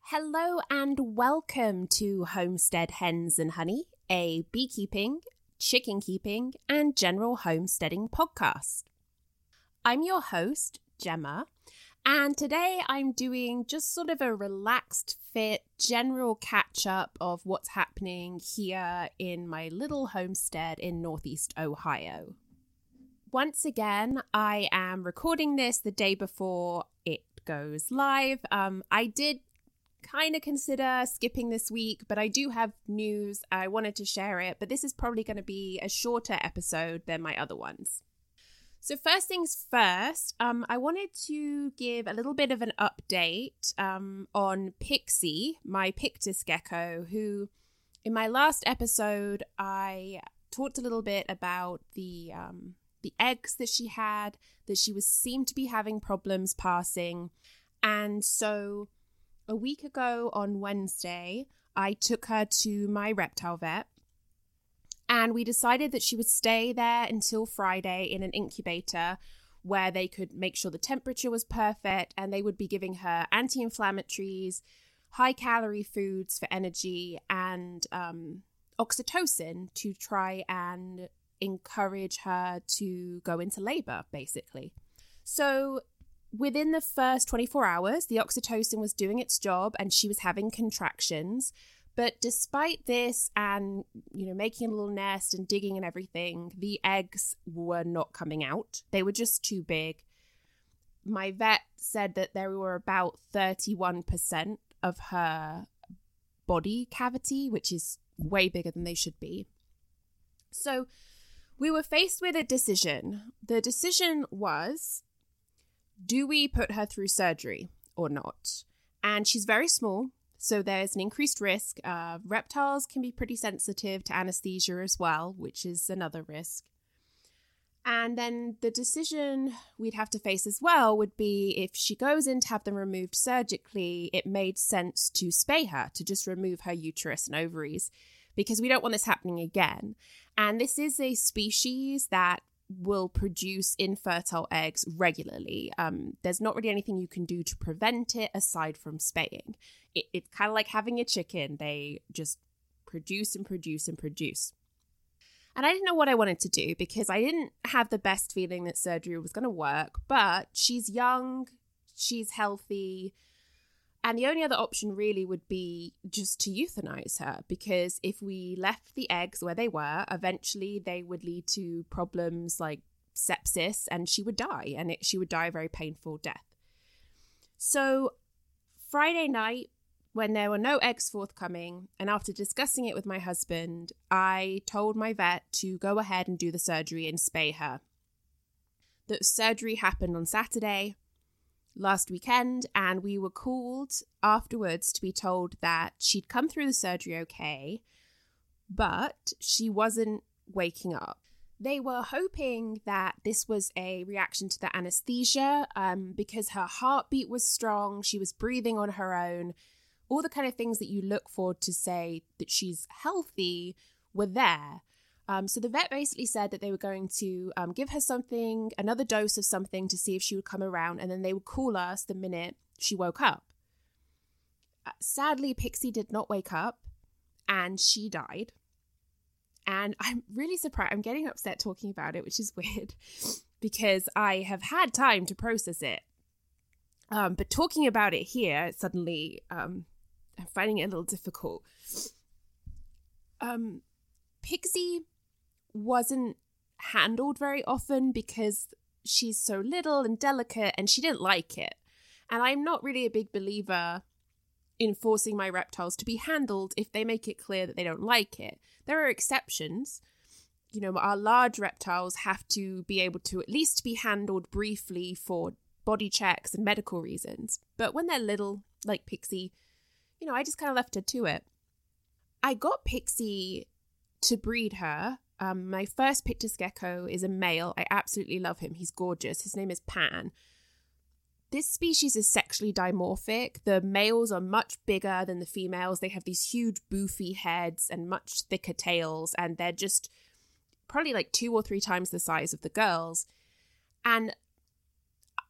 Hello and welcome to Homestead Hens and Honey, a beekeeping, chicken keeping, and general homesteading podcast. I'm your host, Gemma, and today I'm doing just sort of a relaxed fit general catch-up of what's happening here in my little homestead in Northeast Ohio. Once again, I am recording this the day before it goes live. I did kind of consider skipping this week, but I do have news. I wanted to share it, but this is probably going to be a shorter episode than my other ones. So first things first, I wanted to give a little bit of an update on Pixie, my Pictus gecko, who in my last episode, I talked a little bit about the eggs that she had, that she seemed to be having problems passing. And so a week ago on Wednesday, I took her to my reptile vet, and we decided that she would stay there until Friday in an incubator where they could make sure the temperature was perfect, and they would be giving her anti-inflammatories, high-calorie foods for energy, and oxytocin to try and encourage her to go into labor, basically. So within the first 24 hours, the oxytocin was doing its job and she was having contractions. But despite this and, making a little nest and digging and everything, the eggs were not coming out. They were just too big. My vet said that there were about 31% of her body cavity, which is way bigger than they should be. So we were faced with a decision. The decision was, do we put her through surgery or not? And she's very small, so there's an increased risk. Reptiles can be pretty sensitive to anesthesia as well, which is another risk. And then the decision we'd have to face as well would be if she goes in to have them removed surgically, it made sense to spay her, to just remove her uterus and ovaries, because we don't want this happening again. And this is a species that will produce infertile eggs regularly. There's not really anything you can do to prevent it aside from spaying. It's kind of like having a chicken. They just produce and produce and produce. And I didn't know what I wanted to do because I didn't have the best feeling that surgery was going to work, but she's young, she's healthy, and the only other option really would be just to euthanize her, because if we left the eggs where they were, eventually they would lead to problems like sepsis and she would die, and she would die a very painful death. So Friday night, when there were no eggs forthcoming, and after discussing it with my husband, I told my vet to go ahead and do the surgery and spay her. The surgery happened on Saturday last weekend, and we were called afterwards to be told that she'd come through the surgery okay, but she wasn't waking up. They were hoping that this was a reaction to the anesthesia, because her heartbeat was strong, she was breathing on her own, all the kind of things that you look for to say that she's healthy were there. So the vet basically said that they were going to give her something, another dose of something to see if she would come around, and then they would call us the minute she woke up. Sadly, Pixie did not wake up, and she died. And I'm really surprised. I'm getting upset talking about it, which is weird, because I have had time to process it. But talking about it here, suddenly I'm finding it a little difficult. Pixie wasn't handled very often because she's so little and delicate, and she didn't like it. And I'm not really a big believer in forcing my reptiles to be handled if they make it clear that they don't like it. There are exceptions. Our large reptiles have to be able to at least be handled briefly for body checks and medical reasons. But when they're little, like Pixie, I just kind of left her to it. I got Pixie to breed her. My first Pictus gecko is a male. I absolutely love him. He's gorgeous. His name is Pan. This species is sexually dimorphic. The males are much bigger than the females. They have these huge boofy heads and much thicker tails, and they're just probably like 2 or 3 times the size of the girls. And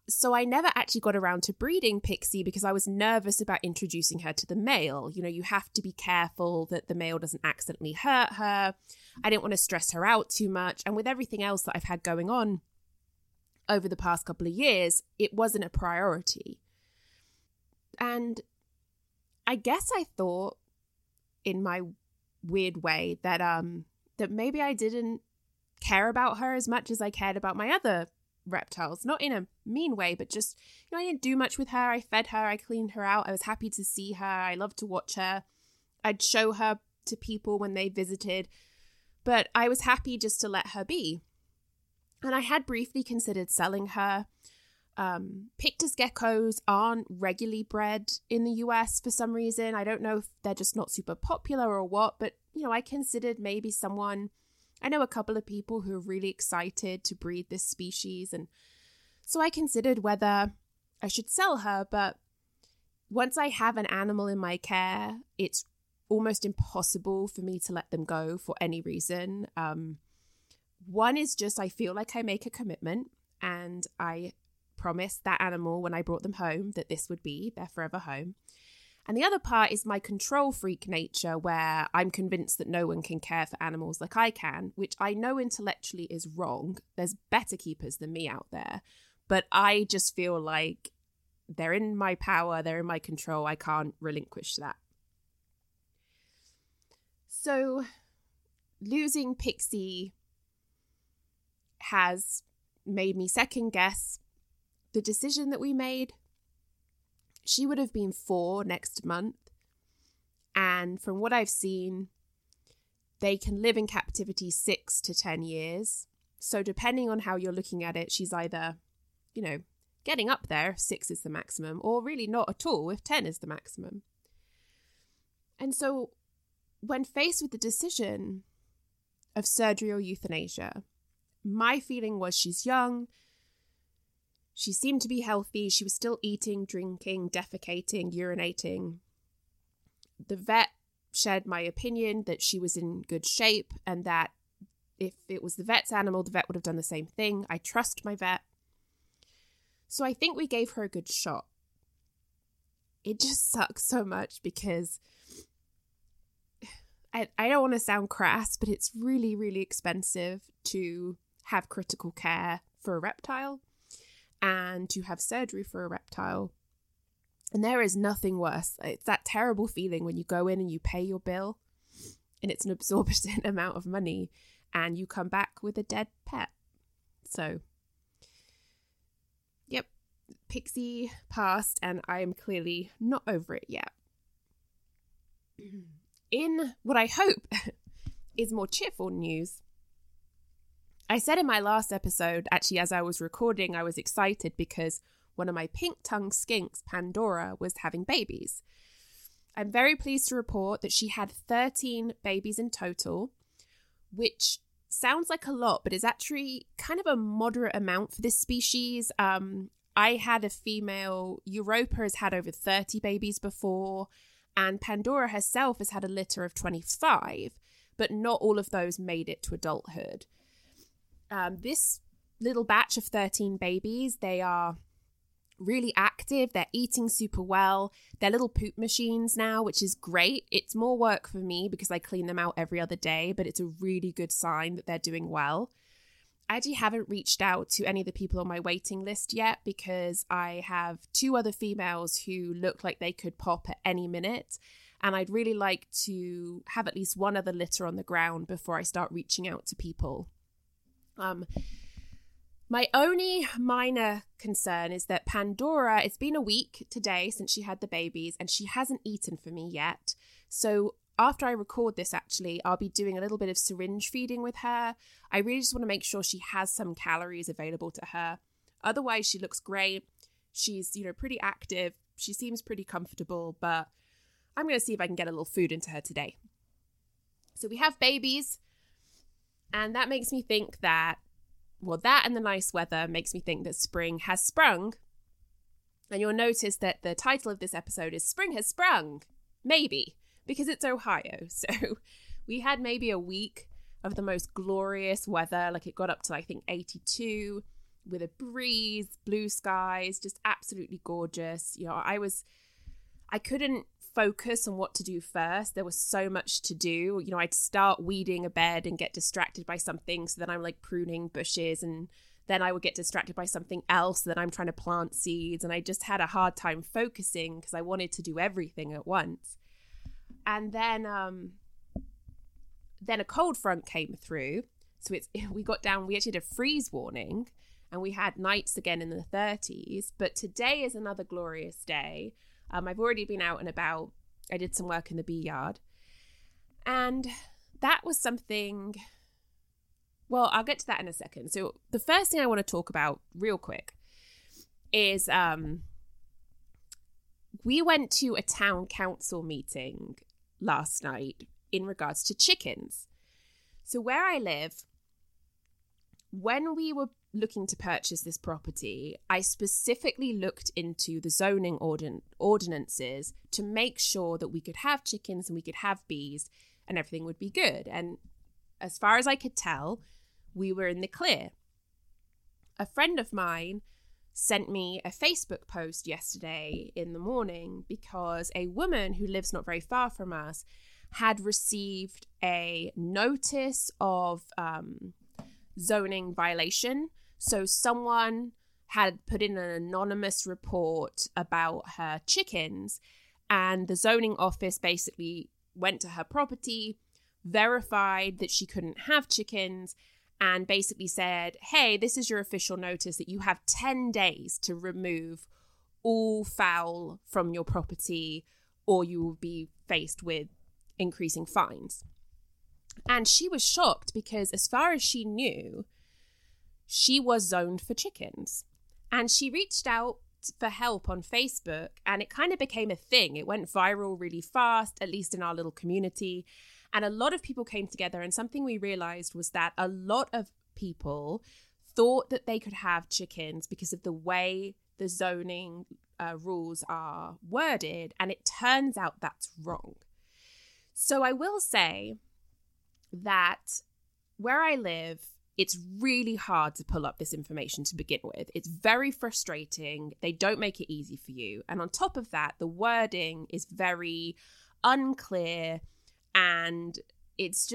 So I never actually got around to breeding Pixie because I was nervous about introducing her to the male. You know, you have to be careful that the male doesn't accidentally hurt her. I didn't want to stress her out too much. And with everything else that I've had going on over the past couple of years, it wasn't a priority. And I guess I thought in my weird way that that maybe I didn't care about her as much as I cared about my other reptiles. Not in a mean way, but just, I didn't do much with her. I fed her, I cleaned her out. I was happy to see her. I loved to watch her. I'd show her to people when they visited, but I was happy just to let her be. And I had briefly considered selling her. Pictus geckos aren't regularly bred in the US for some reason. I don't know if they're just not super popular or what, but I considered maybe someone. I know a couple of people who are really excited to breed this species, and so I considered whether I should sell her. But once I have an animal in my care, it's almost impossible for me to let them go for any reason. One is just I feel like I make a commitment, and I promised that animal when I brought them home that this would be their forever home. And the other part is my control freak nature, where I'm convinced that no one can care for animals like I can, which I know intellectually is wrong. There's better keepers than me out there. But I just feel like they're in my power, they're in my control. I can't relinquish that. So losing Pixie has made me second guess the decision that we made. She would have been 4 next month. And from what I've seen, they can live in captivity 6 to 10 years. So depending on how you're looking at it, she's either, getting up there if 6 is the maximum, or really not at all if 10 is the maximum. And so when faced with the decision of surgery or euthanasia, my feeling was she's young. She seemed to be healthy. She was still eating, drinking, defecating, urinating. The vet shared my opinion that she was in good shape, and that if it was the vet's animal, the vet would have done the same thing. I trust my vet. So I think we gave her a good shot. It just sucks so much because I don't want to sound crass, but it's really, really expensive to have critical care for a reptile and to have surgery for a reptile. And there is nothing worse. It's that terrible feeling when you go in and you pay your bill and it's an exorbitant amount of money and you come back with a dead pet. So, yep, Pixie passed and I am clearly not over it yet. In what I hope is more cheerful news, I said in my last episode, actually as I was recording, I was excited because one of my pink-tongued skinks, Pandora, was having babies. I'm very pleased to report that she had 13 babies in total, which sounds like a lot, but is actually kind of a moderate amount for this species. I had a female, Europa has had over 30 babies before, and Pandora herself has had a litter of 25, but not all of those made it to adulthood. This little batch of 13 babies, they are really active. They're eating super well. They're little poop machines now, which is great. It's more work for me because I clean them out every other day, but it's a really good sign that they're doing well. I actually haven't reached out to any of the people on my waiting list yet because I have 2 other females who look like they could pop at any minute. And I'd really like to have at least one other litter on the ground before I start reaching out to people. My only minor concern is that Pandora, it's been a week today since she had the babies and she hasn't eaten for me yet. So after I record this, actually, I'll be doing a little bit of syringe feeding with her. I really just want to make sure she has some calories available to her. Otherwise, she looks great. She's, pretty active. She seems pretty comfortable, but I'm going to see if I can get a little food into her today. So we have babies, and that makes me think that, that and the nice weather makes me think that spring has sprung. And you'll notice that the title of this episode is Spring Has Sprung. Maybe. Because it's Ohio. So we had maybe a week of the most glorious weather. Like it got up to, I think, 82. with a breeze, blue skies, just absolutely gorgeous. I couldn't focus on what to do first. There was so much to do. I'd start weeding a bed and get distracted by something. So then I'm like pruning bushes, and then I would get distracted by something else. Then I'm trying to plant seeds, and I just had a hard time focusing because I wanted to do everything at once. And then a cold front came through. So we actually had a freeze warning, and we had nights again in the 30s. But today is another glorious day. I've already been out and about. I did some work in the bee yard. And that was something... Well, I'll get to that in a second. So the first thing I want to talk about real quick is we went to a town council meeting last night in regards to chickens. So where I live, when we were looking to purchase this property, I specifically looked into the zoning ordinances to make sure that we could have chickens and we could have bees and everything would be good. And as far as I could tell, we were in the clear. A friend of mine sent me a Facebook post yesterday in the morning because a woman who lives not very far from us had received a notice of zoning violation. So someone had put in an anonymous report about her chickens, and the zoning office basically went to her property, verified that she couldn't have chickens, and basically said, hey, this is your official notice that you have 10 days to remove all fowl from your property or you will be faced with increasing fines. And she was shocked because as far as she knew, she was zoned for chickens. And she reached out for help on Facebook, and it kind of became a thing. It went viral really fast, at least in our little community. And a lot of people came together, and something we realized was that a lot of people thought that they could have chickens because of the way the zoning rules are worded, and it turns out that's wrong. So I will say that where I live, it's really hard to pull up this information to begin with. It's very frustrating. They don't make it easy for you. And on top of that, the wording is very unclear, and it's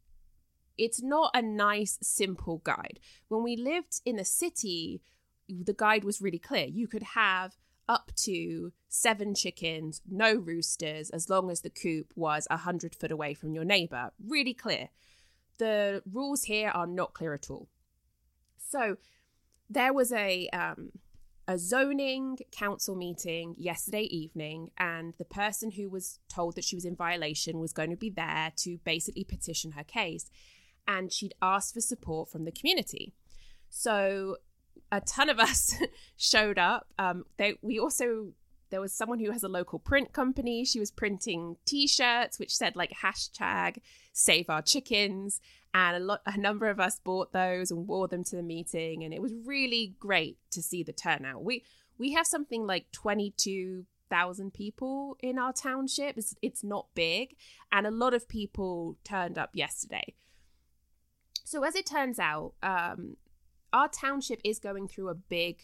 not a nice, simple guide. When we lived in the city, the guide was really clear. You could have up to 7 chickens, no roosters, as long as the coop was 100 foot away from your neighbor. Really clear. The rules here are not clear at all. So there was a zoning council meeting yesterday evening, and the person who was told that she was in violation was going to be there to basically petition her case. And she'd asked for support from the community. So a ton of us showed up. There was someone who has a local print company. She was printing T-shirts which said like hashtag Save Our Chickens, and a number of us bought those and wore them to the meeting, and it was really great to see the turnout. We have something like 22,000 people in our township. It's not big, and a lot of people turned up yesterday. So as it turns out, our township is going through a big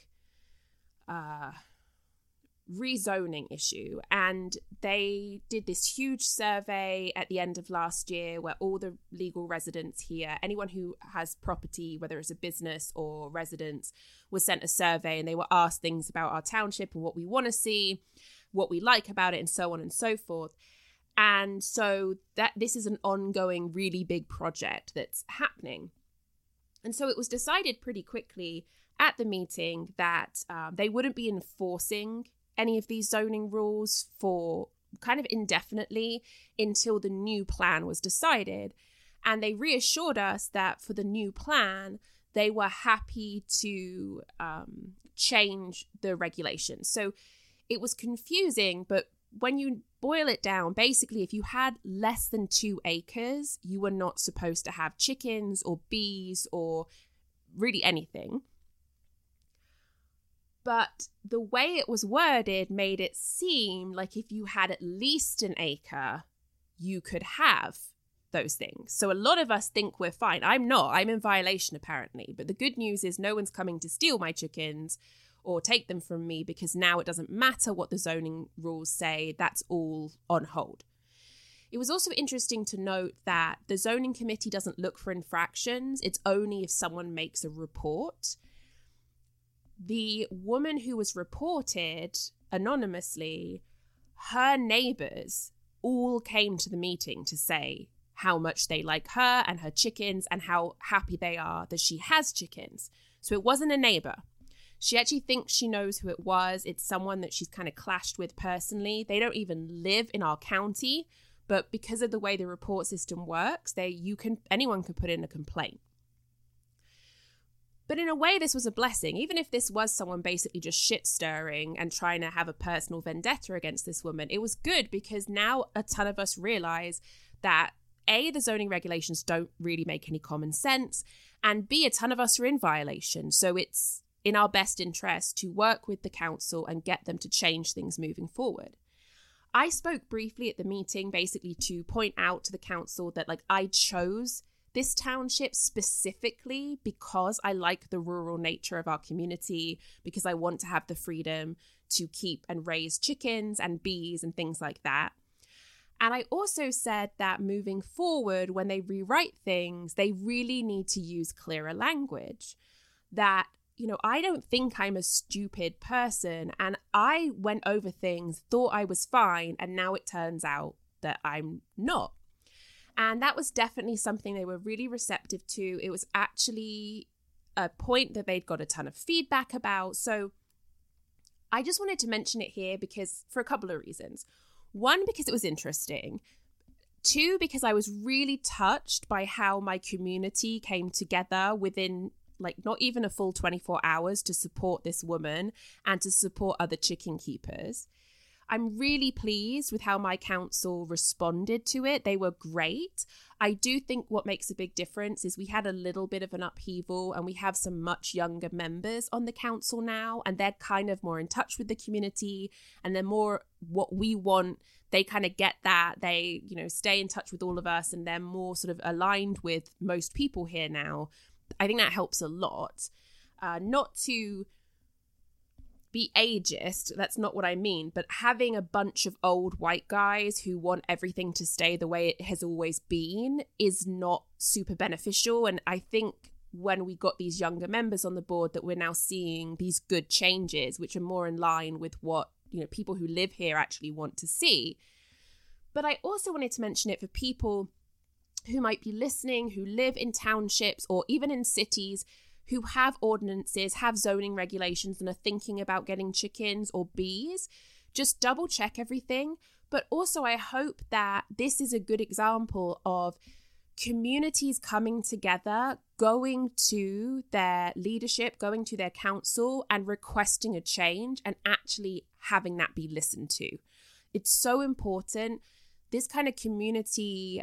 rezoning issue, and they did this huge survey at the end of last year where all the legal residents here, anyone who has property, whether it's a business or residence, was sent a survey, and they were asked things about our township and what we want to see, what we like about it, and so on and so forth. And so that this is an ongoing, really big project that's happening. And so it was decided pretty quickly at the meeting that they wouldn't be enforcing any of these zoning rules for kind of indefinitely until the new plan was decided. And they reassured us that for the new plan, they were happy to change the regulations. So it was confusing, but when you boil it down, basically, if you had less than 2 acres, you were not supposed to have chickens or bees or really anything. But the way it was worded made it seem like if you had at least 1 acre, you could have those things. So a lot of us think we're fine. I'm not. I'm in violation apparently. But the good news is no one's coming to steal my chickens or take them from me, because now it doesn't matter what the zoning rules say. That's all on hold. It was also interesting to note that the zoning committee doesn't look for infractions. It's only if someone makes a report. The woman who was reported anonymously, her neighbours all came to the meeting to say how much they like her and her chickens and how happy they are that she has chickens. So it wasn't a neighbour. She actually thinks she knows who it was. It's someone that she's kind of clashed with personally. They don't even live in our county, but because of the way the report system works, anyone can put in a complaint. But in a way, this was a blessing. Even if this was someone basically just shit stirring and trying to have a personal vendetta against this woman, it was good because now a ton of us realize that A, the zoning regulations don't really make any common sense, and B, a ton of us are in violation. So it's in our best interest to work with the council and get them to change things moving forward. I spoke briefly at the meeting basically to point out to the council that I chose this township specifically because I like the rural nature of our community, because I want to have the freedom to keep and raise chickens and bees and things like that. And I also said that moving forward, when they rewrite things, they really need to use clearer language. That I don't think I'm a stupid person, and I went over things, thought I was fine, and now it turns out that I'm not. And that was definitely something they were really receptive to. It was actually a point that they'd got a ton of feedback about. So I just wanted to mention it here for a couple of reasons. One, because it was interesting. Two, because I was really touched by how my community came together within not even a full 24 hours to support this woman and to support other chicken keepers. I'm really pleased with how my council responded to it. They were great. I do think what makes a big difference is we had a little bit of an upheaval and we have some much younger members on the council now, and they're kind of more in touch with the community and they're more what we want. They kind of get that. They, stay in touch with all of us and they're more sort of aligned with most people here now. I think that helps a lot. Not to be ageist, that's not what I mean, but having a bunch of old white guys who want everything to stay the way it has always been is not super beneficial. And I think when we got these younger members on the board that we're now seeing these good changes, which are more in line with what people who live here actually want to see. But I also wanted to mention it for people who might be listening, who live in townships or even in cities, who have ordinances, have zoning regulations and are thinking about getting chickens or bees. Just double check everything. But also I hope that this is a good example of communities coming together, going to their leadership, going to their council and requesting a change and actually having that be listened to. It's so important. This kind of community,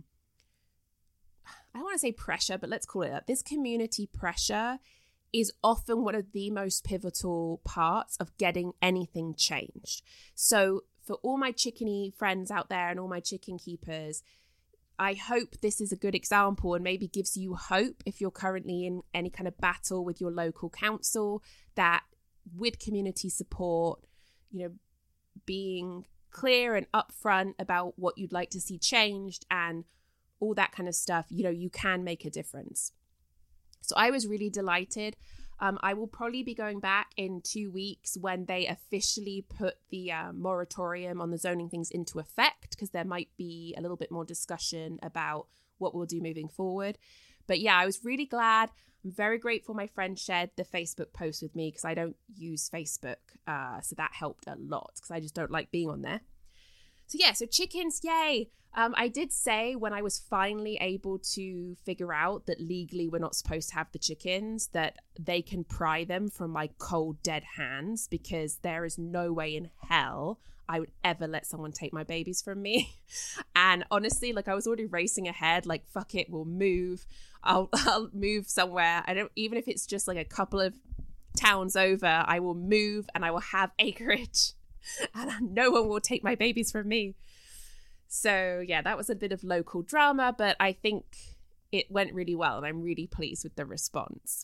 I don't want to say pressure, but let's call it that. This community pressure is often one of the most pivotal parts of getting anything changed. So for all my chickeny friends out there and all my chicken keepers, I hope this is a good example and maybe gives you hope if you're currently in any kind of battle with your local council, that with community support, being clear and upfront about what you'd like to see changed and all that kind of stuff, you can make a difference. So I was really delighted. I will probably be going back in 2 weeks when they officially put the moratorium on the zoning things into effect, because there might be a little bit more discussion about what we'll do moving forward. But yeah, I was really glad. I'm very grateful my friend shared the Facebook post with me because I don't use Facebook. So that helped a lot because I just don't like being on there. So yeah, so chickens, yay. I did say when I was finally able to figure out that legally we're not supposed to have the chickens, that they can pry them from my cold, dead hands, because there is no way in hell I would ever let someone take my babies from me. And honestly, I was already racing ahead, fuck it, we'll move. I'll move somewhere. Even if it's just a couple of towns over, I will move and I will have acreage and no one will take my babies from me. So yeah, that was a bit of local drama, but I think it went really well and I'm really pleased with the response.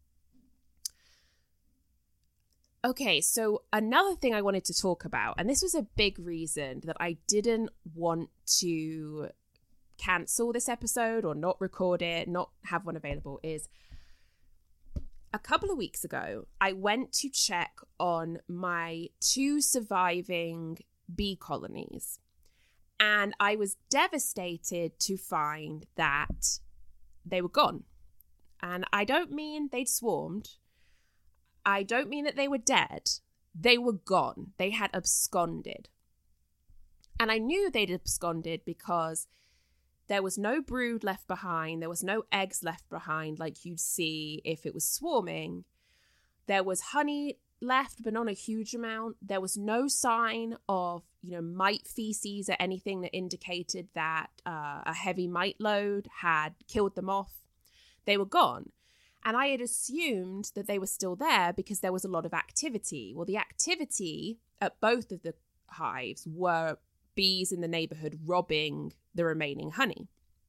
Okay, so another thing I wanted to talk about, and this was a big reason that I didn't want to cancel this episode or not record it, not have one available, is a couple of weeks ago, I went to check on my 2 surviving bee colonies. And I was devastated to find that they were gone. And I don't mean they'd swarmed. I don't mean that they were dead. They were gone. They had absconded. And I knew they'd absconded because there was no brood left behind. There was no eggs left behind like you'd see if it was swarming. There was honey left, but not a huge amount. There was no sign of, mite feces or anything that indicated that a heavy mite load had killed them off. They were gone. And I had assumed that they were still there because there was a lot of activity. Well, the activity at both of the hives were bees in the neighborhood robbing the remaining honey.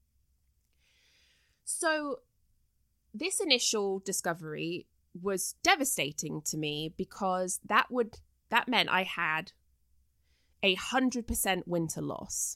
So this initial discovery was devastating to me because that meant I had 100% winter loss.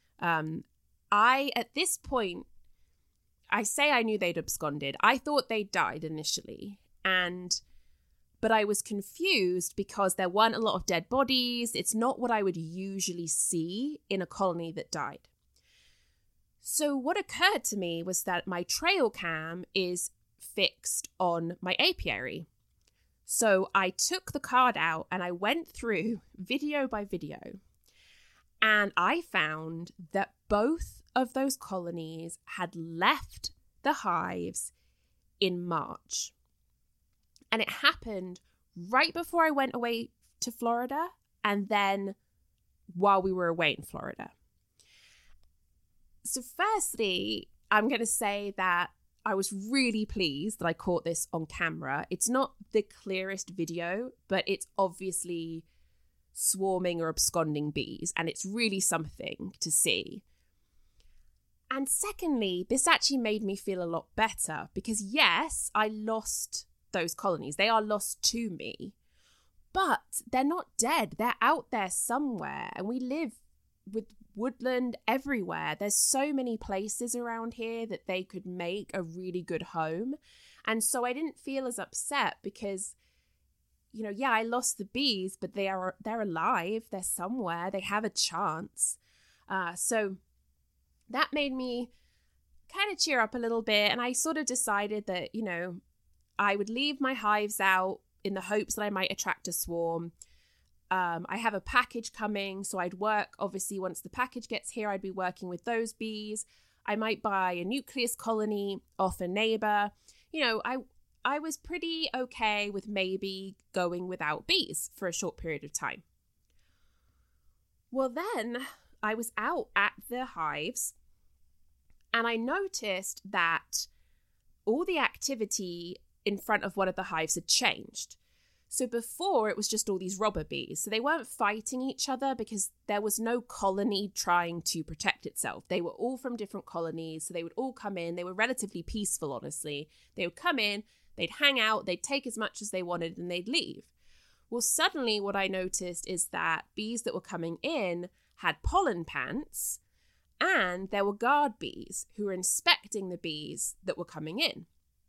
At this point, I say I knew they'd absconded. I thought they'd died initially, but I was confused because there weren't a lot of dead bodies. It's not what I would usually see in a colony that died. So what occurred to me was that my trail cam is fixed on my apiary. So I took the card out and I went through video by video, and I found that both of those colonies had left the hives in March. And it happened right before I went away to Florida and then while we were away in Florida. So firstly, I'm going to say that I was really pleased that I caught this on camera. It's not the clearest video, but it's obviously swarming or absconding bees, and it's really something to see. And secondly, this actually made me feel a lot better because yes, I lost those colonies. They are lost to me, but they're not dead. They're out there somewhere, and we live with woodland everywhere. There's so many places around here that they could make a really good home. And so I didn't feel as upset because, I lost the bees, but they're alive. They're somewhere. They have a chance. So that made me kind of cheer up a little bit. And I sort of decided that, I would leave my hives out in the hopes that I might attract a swarm. I have a package coming, so I'd work, obviously, once the package gets here, I'd be working with those bees. I might buy a nucleus colony off a neighbor. I was pretty okay with maybe going without bees for a short period of time. Well, then I was out at the hives and I noticed that all the activity in front of one of the hives had changed. So before, it was just all these robber bees. So they weren't fighting each other because there was no colony trying to protect itself. They were all from different colonies. So they would all come in. They were relatively peaceful, honestly. They would come in, they'd hang out, they'd take as much as they wanted, and they'd leave. Well, suddenly what I noticed is that bees that were coming in had pollen pants, and there were guard bees who were inspecting the bees that were coming in.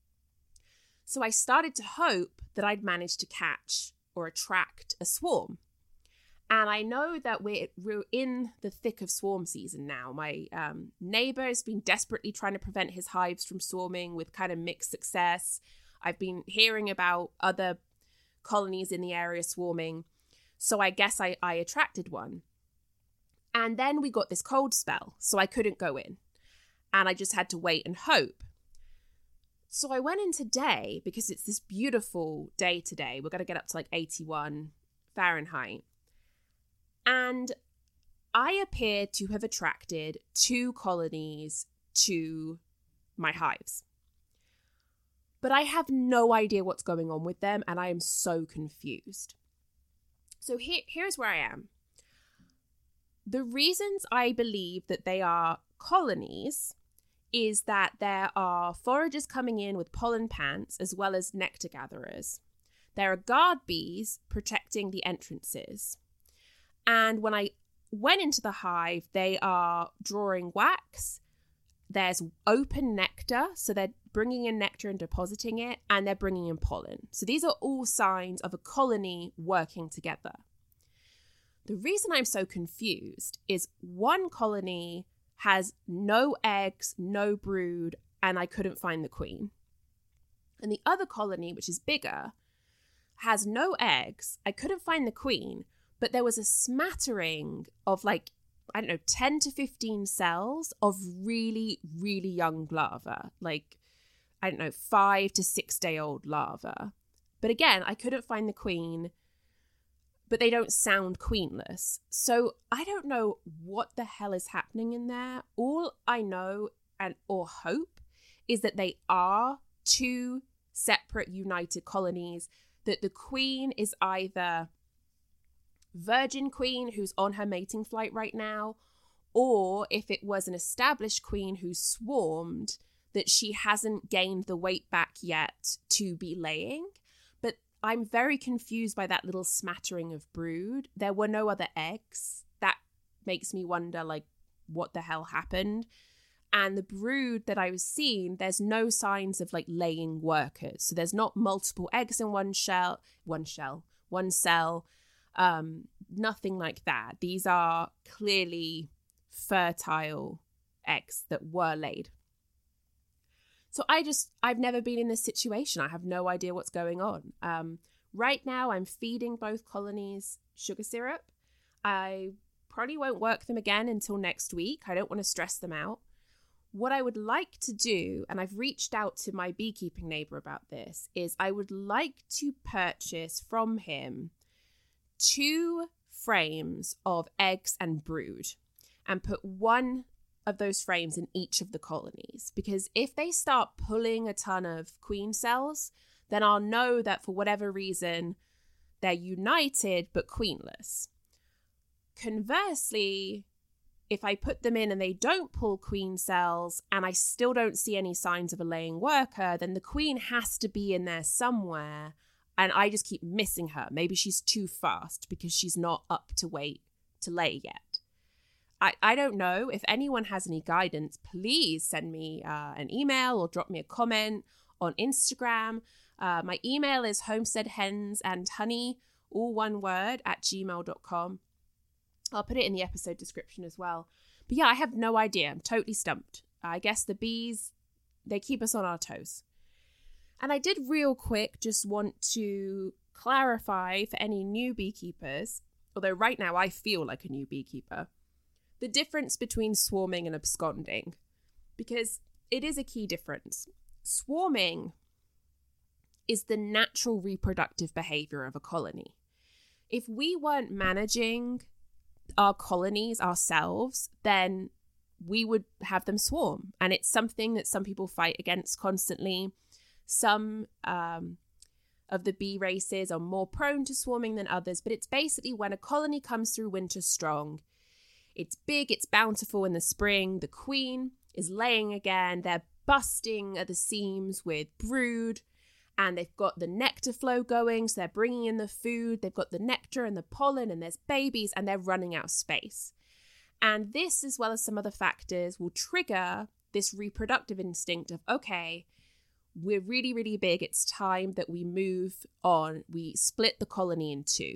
So I started to hope that I'd manage to catch or attract a swarm. And I know that we're in the thick of swarm season now. My neighbor has been desperately trying to prevent his hives from swarming with kind of mixed success. I've been hearing about other colonies in the area swarming. So I guess I attracted one. And then we got this cold spell, so I couldn't go in. And I just had to wait and hope. So I went in today because it's this beautiful day today. We're going to get up to like 81 Fahrenheit. And I appear to have attracted 2 colonies to my hives. But I have no idea what's going on with them, and I am so confused. So here's where I am. the reasons I believe that they are colonies is that there are foragers coming in with pollen pants as well as nectar gatherers. There are guard bees protecting the entrances. And when I went into the hive, they are drawing wax. There's open nectar, so they're bringing in nectar and depositing it, and they're bringing in pollen. So these are all signs of a colony working together. The reason I'm so confused is one colony has no eggs, no brood, and I couldn't find the queen. And the other colony, which is bigger, has no eggs. I couldn't find the queen, but there was a smattering of 10 to 15 cells of really, really young larvae, 5 to 6 day old larvae. But again, I couldn't find the queen, but they don't sound queenless. So I don't know what the hell is happening in there. All I know or hope is that they are two separate united colonies, that the queen is either virgin queen who's on her mating flight right now, or if it was an established queen who swarmed, that she hasn't gained the weight back yet to be laying. But I'm very confused by that little smattering of brood. There were no other eggs. That makes me wonder, what the hell happened? And the brood that I was seeing, there's no signs of laying workers. So there's not multiple eggs in one cell, nothing like that. These are clearly fertile eggs that were laid. So I've never been in this situation. I have no idea what's going on. Right now, I'm feeding both colonies sugar syrup. I probably won't work them again until next week. I don't want to stress them out. What I would like to do, and I've reached out to my beekeeping neighbor about this, is I would like to purchase from him 2 frames of eggs and brood and put one of those frames in each of the colonies. Because if they start pulling a ton of queen cells, then I'll know that for whatever reason, they're united but queenless. Conversely, if I put them in and they don't pull queen cells and I still don't see any signs of a laying worker, then the queen has to be in there somewhere and I just keep missing her. Maybe she's too fast because she's not up to weight to lay yet. I don't know. If anyone has any guidance, please send me an email or drop me a comment on Instagram. My email is homesteadhensandhoney, all one word, @gmail.com. I'll put it in the episode description as well. But yeah, I have no idea. I'm totally stumped. I guess the bees, they keep us on our toes. And I did real quick just want to clarify for any new beekeepers, although right now I feel like a new beekeeper, the difference between swarming and absconding, because it is a key difference. Swarming is the natural reproductive behavior of a colony. If we weren't managing our colonies ourselves, then we would have them swarm. And it's something that some people fight against constantly. Some of the bee races are more prone to swarming than others, but it's basically when a colony comes through winter strong, it's big, it's bountiful in the spring, the queen is laying again, they're busting at the seams with brood, and they've got the nectar flow going, so they're bringing in the food, they've got the nectar and the pollen, and there's babies, and they're running out of space. And this, as well as some other factors, will trigger this reproductive instinct of, okay, we're really, really big, it's time that we move on, we split the colony in 2.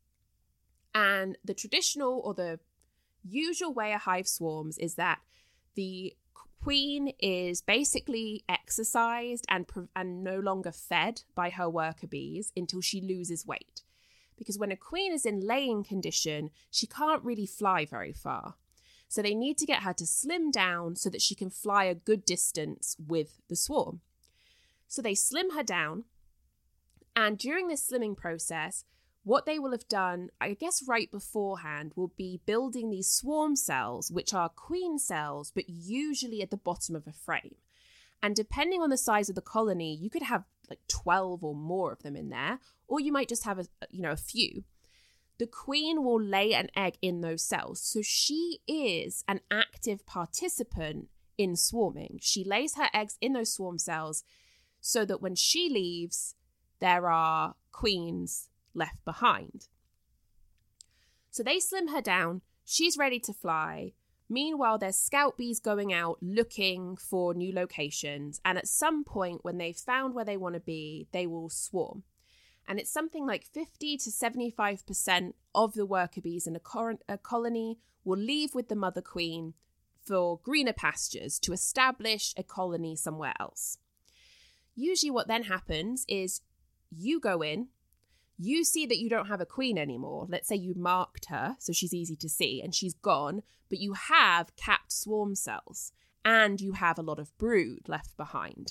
And the traditional or the usual way a hive swarms is that the queen is basically exercised and no longer fed by her worker bees until she loses weight. Because when a queen is in laying condition, she can't really fly very far. So they need to get her to slim down so that she can fly a good distance with the swarm. So they slim her down. And during this slimming process, what they will have done, I guess right beforehand, will be building these swarm cells, which are queen cells, but usually at the bottom of a frame. And depending on the size of the colony, you could have 12 or more of them in there, or you might just have a few. the queen will lay an egg in those cells. So she is an active participant in swarming. She lays her eggs in those swarm cells so that when she leaves, there are queens left behind. So they slim her down. She's ready to fly. Meanwhile, there's scout bees going out looking for new locations. And at some point, when they've found where they want to be, they will swarm. And it's something like 50 to 75% of the worker bees in a colony will leave with the mother queen for greener pastures to establish a colony somewhere else. Usually what then happens is you go in, you see that you don't have a queen anymore. Let's say you marked her, so she's easy to see, and she's gone, but you have capped swarm cells, and you have a lot of brood left behind.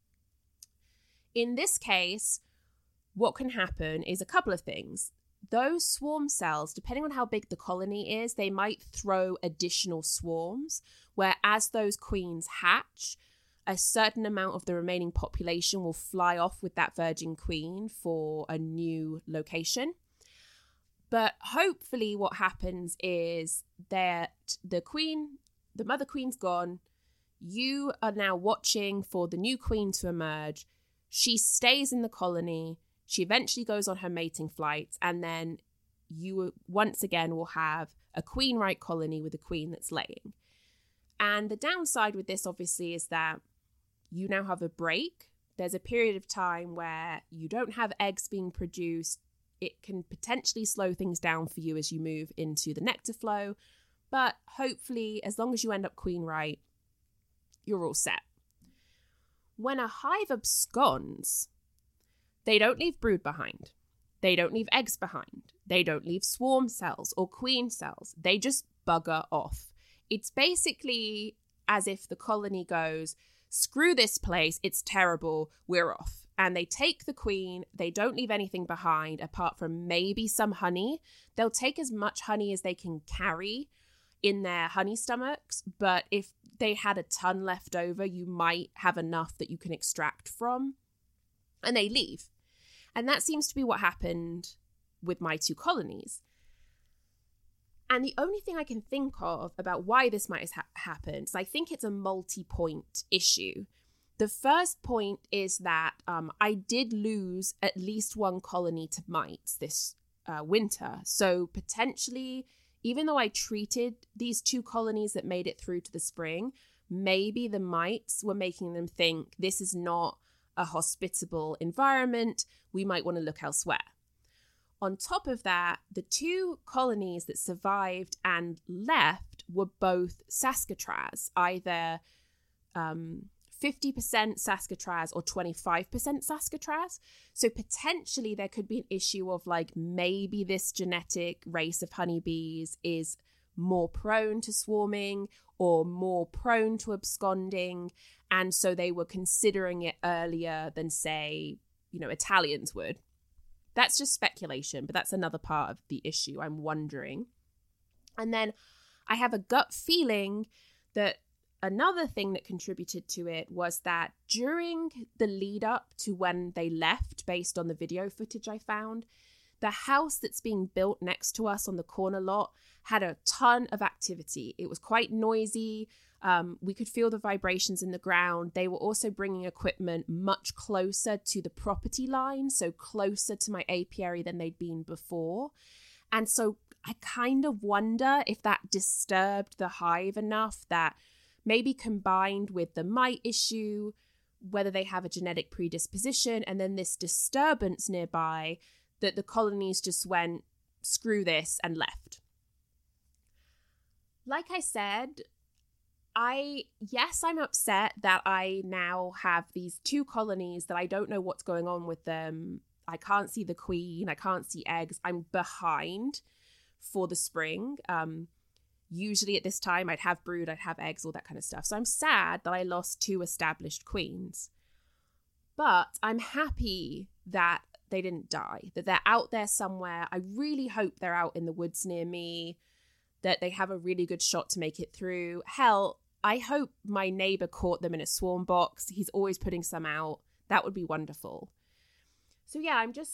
In this case, what can happen is a couple of things. Those swarm cells, depending on how big the colony is, they might throw additional swarms, where as those queens hatch, a certain amount of the remaining population will fly off with that virgin queen for a new location. But hopefully what happens is that the mother queen's gone. You are now watching for the new queen to emerge. She stays in the colony. She eventually goes on her mating flights, and then you once again will have a queen-right colony with a queen that's laying. And the downside with this, obviously, is that you now have a break. There's a period of time where you don't have eggs being produced. It can potentially slow things down for you as you move into the nectar flow. But hopefully, as long as you end up queen-right, you're all set. When a hive absconds, they don't leave brood behind. They don't leave eggs behind. They don't leave swarm cells or queen cells. They just bugger off. It's basically as if the colony goes, screw this place, it's terrible, we're off. And they take the queen, they don't leave anything behind apart from maybe some honey. They'll take as much honey as they can carry in their honey stomachs, but if they had a ton left over, you might have enough that you can extract from, and they leave. And that seems to be what happened with my two colonies. And the only thing I can think of about why this might have happened is I think it's a multi-point issue. The first point is that I did lose at least one colony to mites this winter. So potentially, even though I treated these two colonies that made it through to the spring, maybe the mites were making them think this is not a hospitable environment, we might want to look elsewhere. On top of that, the two colonies that survived and left were both Saskatraz, either 50% Saskatraz or 25% Saskatraz. So potentially there could be an issue of like maybe this genetic race of honeybees is more prone to swarming or more prone to absconding. And so they were considering it earlier than, say, Italians would. That's just speculation, but that's another part of the issue, I'm wondering. And then I have a gut feeling that another thing that contributed to it was that during the lead up to when they left, based on the video footage I found, the house that's being built next to us on the corner lot had a ton of activity. It was quite noisy. We could feel the vibrations in the ground. They were also bringing equipment much closer to the property line, so closer to my apiary than they'd been before. And so I kind of wonder if that disturbed the hive enough that maybe combined with the mite issue, whether they have a genetic predisposition, and then this disturbance nearby, that the colonies just went, screw this, and left. Like I said, I'm upset that I now have these two colonies that I don't know what's going on with them. I can't see the queen. I can't see eggs. I'm behind for the spring. Usually at this time, I'd have brood, I'd have eggs, all that kind of stuff. So I'm sad that I lost two established queens. But I'm happy that they didn't die, that they're out there somewhere. I really hope they're out in the woods near me, that they have a really good shot to make it through. Hell, I hope my neighbor caught them in a swarm box. He's always putting some out. That would be wonderful. So yeah, I'm just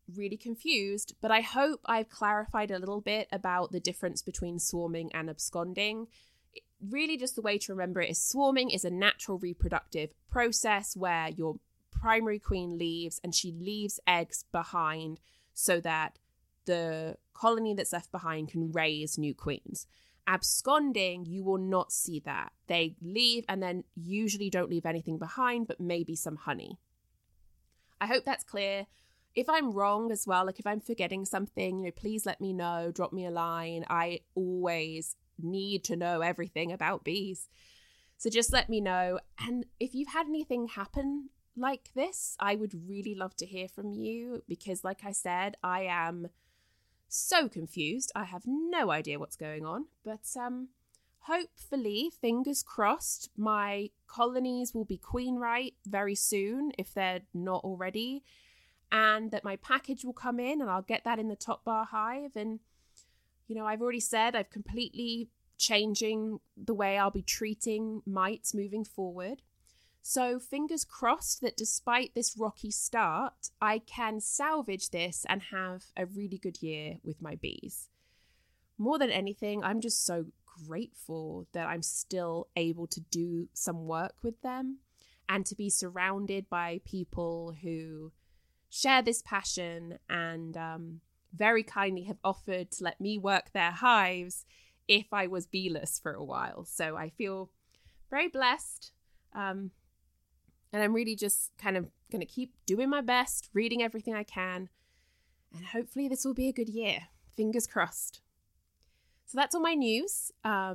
really confused, but I hope I've clarified a little bit about the difference between swarming and absconding. Really, just the way to remember it is swarming is a natural reproductive process where your primary queen leaves and she leaves eggs behind so that the colony that's left behind can raise new queens. Absconding, you will not see that. They leave and then usually don't leave anything behind, but maybe some honey. I hope that's clear. If I'm wrong as well, like if I'm forgetting something, please let me know, drop me a line. I always need to know everything about bees. So just let me know. And if you've had anything happen like this, I would really love to hear from you because like I said, I am so confused. I have no idea what's going on, but hopefully, fingers crossed, my colonies will be queen right very soon if they're not already, and that my package will come in and I'll get that in the top bar hive. And I've already said I've completely changing the way I'll be treating mites moving forward. So fingers crossed that despite this rocky start, I can salvage this and have a really good year with my bees. More than anything, I'm just so grateful that I'm still able to do some work with them and to be surrounded by people who share this passion and very kindly have offered to let me work their hives if I was beeless for a while. So I feel very blessed. And I'm really just kind of going to keep doing my best, reading everything I can. And hopefully this will be a good year. Fingers crossed. So that's all my news.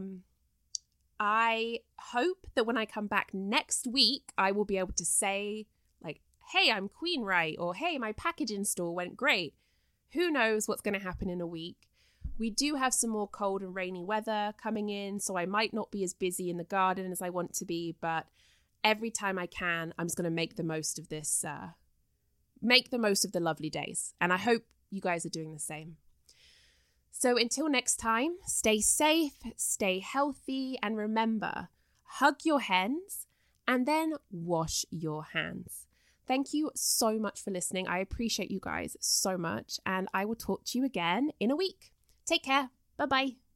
I hope that when I come back next week, I will be able to say like, hey, I'm queen right, or hey, my package install went great. Who knows what's going to happen in a week. We do have some more cold and rainy weather coming in, so I might not be as busy in the garden as I want to be, but every time I can, I'm just going to make the most of this, make the most of the lovely days. And I hope you guys are doing the same. So until next time, stay safe, stay healthy, and remember, hug your hens and then wash your hands. Thank you so much for listening. I appreciate you guys so much, and I will talk to you again in a week. Take care. Bye-bye.